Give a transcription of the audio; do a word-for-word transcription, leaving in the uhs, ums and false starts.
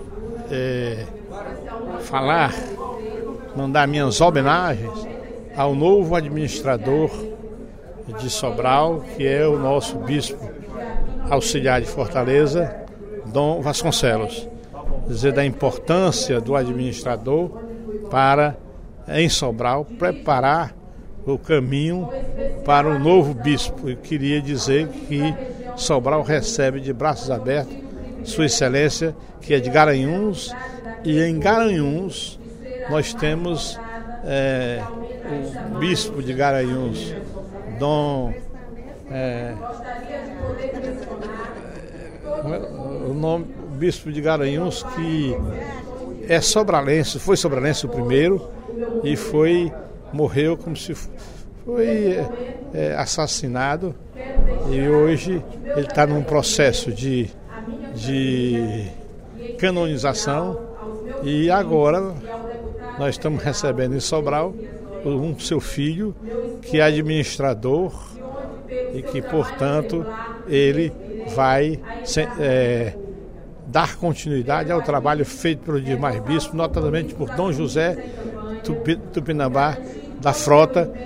é, falar, mandar minhas homenagens ao novo administrador de Sobral, que é o nosso bispo auxiliar de Fortaleza, Dom Vasconcelos. Dizer da importância do administrador para, em Sobral, preparar o caminho para o novo bispo. Eu queria dizer que Sobral recebe de braços abertos Sua Excelência, que é de Garanhuns, e em Garanhuns nós temos é, o bispo de Garanhuns, Dom... É, o nome, o bispo de Garanhuns, que é sobralense, foi sobralense o primeiro e foi, morreu como se foi é, assassinado, e hoje ele está num processo de, de canonização, e agora nós estamos recebendo em Sobral um seu filho, que é administrador e que, portanto, ele vai é, dar continuidade ao trabalho feito pelos demais bispos, notadamente por Dom José Tupinambá da Frota,